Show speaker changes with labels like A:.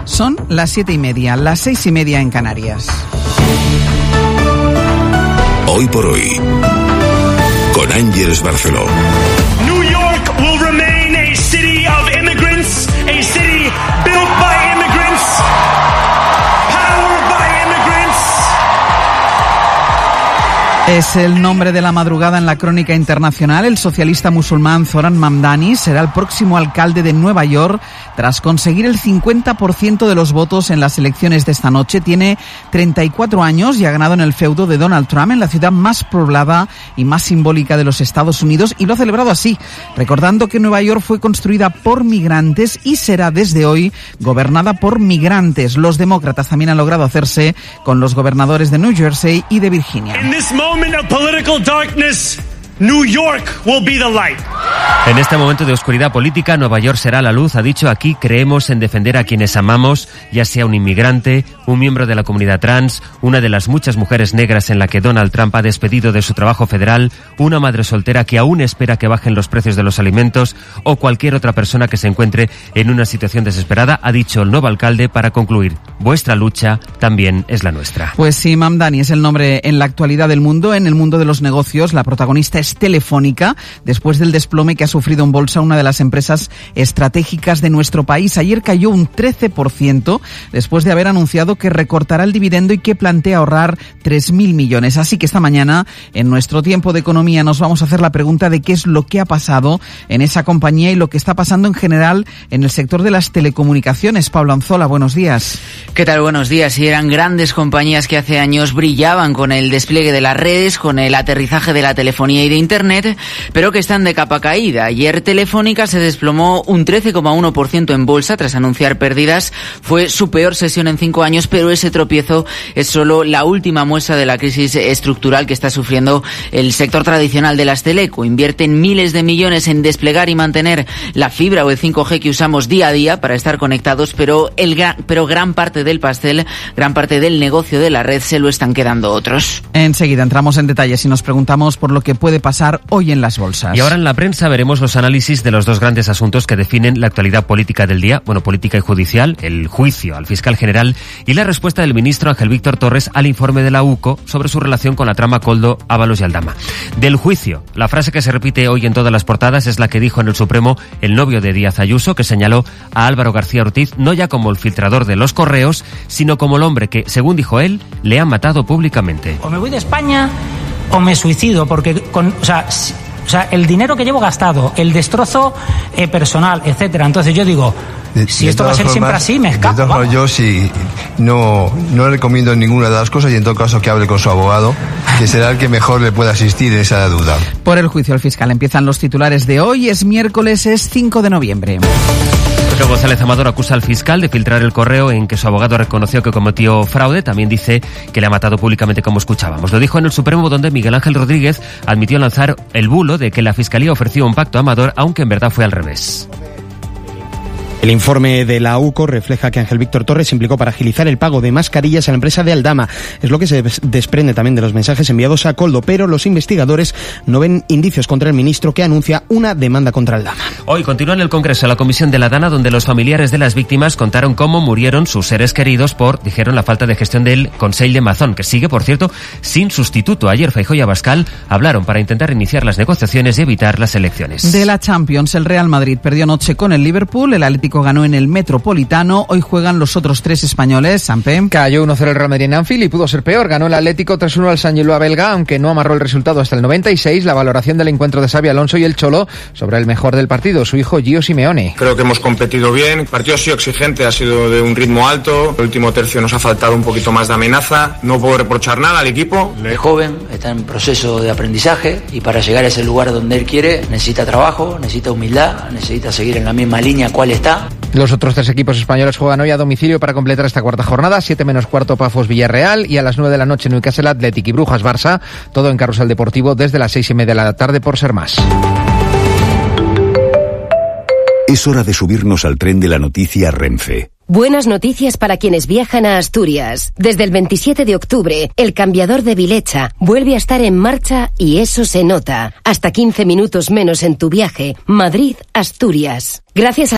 A: Son las 7:30, las 6:30 en Canarias.
B: Hoy por hoy, con Ángeles Barceló.
C: New York will remain a city of immigrants, a city built by immigrants, powered by immigrants.
A: Es el nombre de la madrugada en la crónica internacional. El socialista musulmán Zoran Mamdani será el próximo alcalde de Nueva York tras conseguir el 50% de los votos en las elecciones de esta noche. Tiene 34 años y ha ganado en el feudo de Donald Trump en la ciudad más poblada y más simbólica de los Estados Unidos, y lo ha celebrado así, recordando que Nueva York fue construida por migrantes y será desde hoy gobernada por migrantes. Los demócratas también han logrado hacerse con los gobernadores de New Jersey y de Virginia.
C: In this moment of political darkness, New York will be the light.
D: En este momento de oscuridad política, Nueva York será la luz. Ha dicho: aquí creemos en defender a quienes amamos, ya sea un inmigrante, un miembro de la comunidad trans, una de las muchas mujeres negras en la que Donald Trump ha despedido de su trabajo federal, una madre soltera que aún espera que bajen los precios de los alimentos, o cualquier otra persona que se encuentre en una situación desesperada. Ha dicho el nuevo alcalde para concluir: vuestra lucha también es la nuestra.
A: Pues sí, Mamdani es el nombre en la actualidad del mundo. En el mundo de los negocios, la protagonista es Telefónica, después del desplome que ha sufrido en bolsa una de las empresas estratégicas de nuestro país. Ayer cayó un 13% después de haber anunciado que recortará el dividendo y que plantea ahorrar 3.000 millones. Así que esta mañana, en nuestro tiempo de economía, nos vamos a hacer la pregunta de qué es lo que ha pasado en esa compañía y lo que está pasando en general en el sector de las telecomunicaciones. Pablo Anzola, buenos días.
E: ¿Qué tal? Buenos días. Y eran grandes compañías que hace años brillaban con el despliegue de las redes, con el aterrizaje de la telefonía y de Internet, pero que están de capa caída. Ayer Telefónica se desplomó un 13,1% en bolsa tras anunciar pérdidas. Fue su peor sesión en 5 años, pero ese tropiezo es solo la última muestra de la crisis estructural que está sufriendo el sector tradicional de las teleco. Invierten miles de millones en desplegar y mantener la fibra o el 5G que usamos día a día para estar conectados, pero gran parte del pastel, gran parte del negocio de la red se lo están quedando otros.
A: Enseguida entramos en detalles y nos preguntamos por lo que puede pasar hoy en las bolsas.
D: Y ahora en la prensa veremos los análisis de los dos grandes asuntos que definen la actualidad política del día, política y judicial, el juicio al fiscal general y la respuesta del ministro Ángel Víctor Torres al informe de la UCO sobre su relación con la trama Koldo, Ábalos y Aldama. Del juicio, la frase que se repite hoy en todas las portadas es la que dijo en el Supremo el novio de Díaz Ayuso, que señaló a Álvaro García Ortiz no ya como el filtrador de los correos, sino como el hombre que, según dijo él, le ha matado públicamente.
F: O me voy de España o me suicido, porque el dinero que llevo gastado, el destrozo personal, etcétera. Entonces yo digo, si esto va a ser siempre así, me escapo.
G: Yo sí no recomiendo ninguna de las cosas, y en todo caso que hable con su abogado, que será el que mejor le pueda asistir en esa duda.
A: Por el juicio al fiscal empiezan los titulares de hoy. Es miércoles, es 5 de noviembre.
D: Pedro González Amador acusa al fiscal de filtrar el correo en que su abogado reconoció que cometió fraude. También dice que le ha matado públicamente, como escuchábamos. Lo dijo en el Supremo, donde Miguel Ángel Rodríguez admitió lanzar el bulo de que la Fiscalía ofreció un pacto a Amador, aunque en verdad fue al revés.
H: El informe de la UCO refleja que Ángel Víctor Torres se implicó para agilizar el pago de mascarillas a la empresa de Aldama. Es lo que se desprende también de los mensajes enviados a Koldo, pero los investigadores no ven indicios contra el ministro, que anuncia una demanda contra Aldama.
D: Hoy continúa en el Congreso la comisión de la Dana, donde los familiares de las víctimas contaron cómo murieron sus seres queridos por, dijeron, la falta de gestión del Consell de Mazón, que sigue, por cierto, sin sustituto. Ayer Feijóo y Abascal hablaron para intentar iniciar las negociaciones y evitar las elecciones.
A: De la Champions, el Real Madrid perdió anoche con el Liverpool, el Atlético ganó en el Metropolitano. Hoy juegan los otros tres españoles. Sampe.
I: Cayó 1-0 el Real Madrid en Anfield y pudo ser peor. Ganó el Atlético 3-1 al San Gilois belga, aunque no amarró el resultado hasta el 96. La valoración del encuentro de Xabi Alonso y el Cholo sobre el mejor del partido, su hijo Gio Simeone.
J: Creo que hemos competido bien. El partido ha sido exigente, ha sido de un ritmo alto. El último tercio nos ha faltado un poquito más de amenaza. No puedo reprochar nada al equipo.
K: Es joven, está en proceso de aprendizaje y para llegar a ese lugar donde él quiere necesita trabajo, necesita humildad, necesita seguir en la misma línea cual está.
I: Los otros tres equipos españoles juegan hoy a domicilio para completar esta cuarta jornada. 7 menos cuarto Pafos Villarreal y a las 9 de la noche Newcastle Athletic y Brujas Barça. Todo en Carrusel Deportivo desde las 6:30 de la tarde, por ser más.
B: Es hora de subirnos al tren de la noticia Renfe.
L: Buenas noticias para quienes viajan a Asturias. Desde el 27 de octubre, el cambiador de Vilecha vuelve a estar en marcha y eso se nota. Hasta 15 minutos menos en tu viaje. Madrid-Asturias. Gracias a